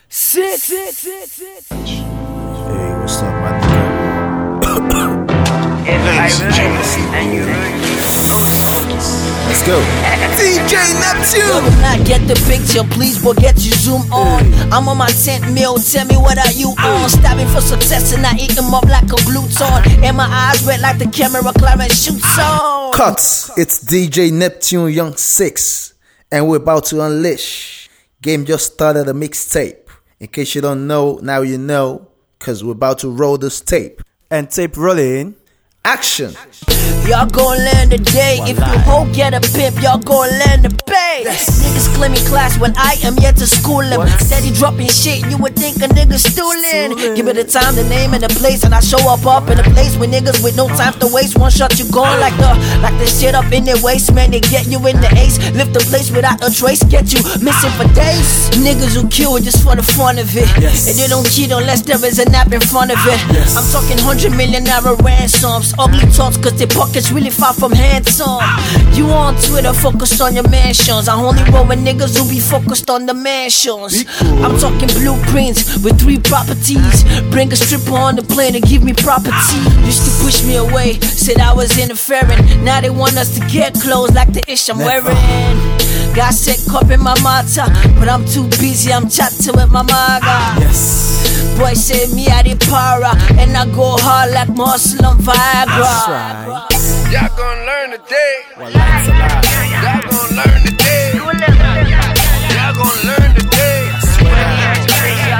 Six. Hey, what's up, my nigga? Let's go. DJ Neptune. Will not get the picture, please, but get you zoom on. I'm on my 10th meal, tell me what are you on? Stabbing for success and I eat them up like a gluton. And my eyes red like the camera Clarence shoots on. Cuts. It's DJ Neptune Young 6, and we're about to unleash. Game just started a mixtape. In case you don't know, now you know, cause we're about to roll this tape. And tape rolling. Action. Y'all gon' learn today. If you hoe get a pimp, y'all gon' learn to pay. Niggas claiming class when I am yet to school them. Steady dropping shit, you would think a nigga stoolin'. Give me the time, the name, and the place, and I show up in a place with niggas with no time to waste. One shot, you gone like the shit up in their waist, man. They get you in the ace, lift the place without a trace, get you missing for days. Niggas who kill just for the fun of it, and they don't cheat unless there is a nap in front of it. I'm talking $100 million ransoms, ugly talks, cause their pockets really far from handsome. You on Twitter, focused on your mansions. I only roll with niggas who be focused on the mansions. I'm talking blueprints with 3 properties. Bring a stripper on the plane and give me property. Used to push me away, said I was interfering. Now they want us to get clothes like the ish I'm wearing. Got set cup in my mata, but I'm too busy, I'm chatting with my maga. Boy say me I the para, and I go hard like Muslim Viagra. Y'all gon' learn today. Y'all gon' learn today. Y'all gon' learn today. Y'all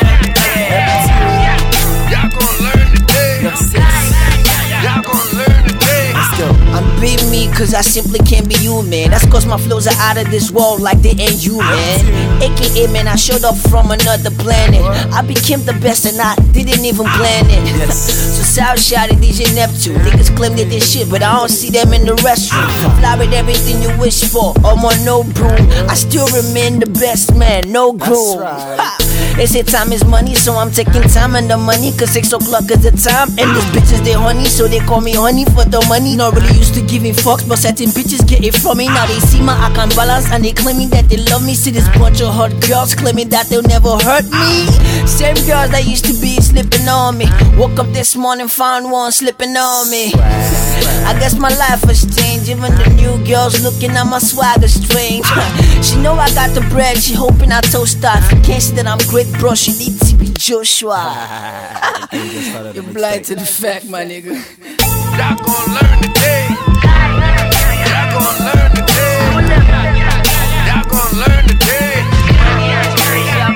gon' learn today. Y'all gon' learn today. I'm big me cause I simply can't be you, man. That's cause my flows are out of this world like they ain't you, man. AKA, man, I showed up from another planet. I became the best and I didn't even plan it. So South Shot and DJ Neptune, niggas claim they did shit, but I don't see them in the restroom. Fly with everything you wish for, I'm on no broom. I still remain the best man, no groom. They say time is money, so I'm taking time and the money, cause 6 o'clock is the time. And these bitches they honey, so they call me honey for the money. Not really used to giving fucks, but certain bitches get it from me. Now they see my account balance and they claiming that they love me. See this bunch of hot girls claiming that they'll never hurt me. Same girls that used to be slipping on me. Woke up this morning, found one slipping on me. I guess my life has changed. Even the new girls looking at my swagger strange. She know I got the bread, she hoping I toast her. Can't see that I'm great, bro, she need to be Joshua. You're blind to the fact, my nigga. Y'all gon' learn today. Y'all gon' learn today. Y'all gon' learn today. Y'all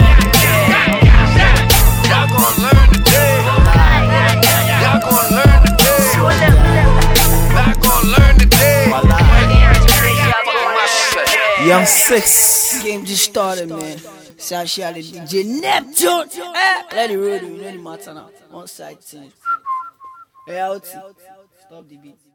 gon' learn today. Y'all gon' learn today. Y'all gon' learn today. Young 6. Game just started, man. South Shot DJ Neptune. Let it roll, you know the matter now. One side team. Hey, out. Stop the beat.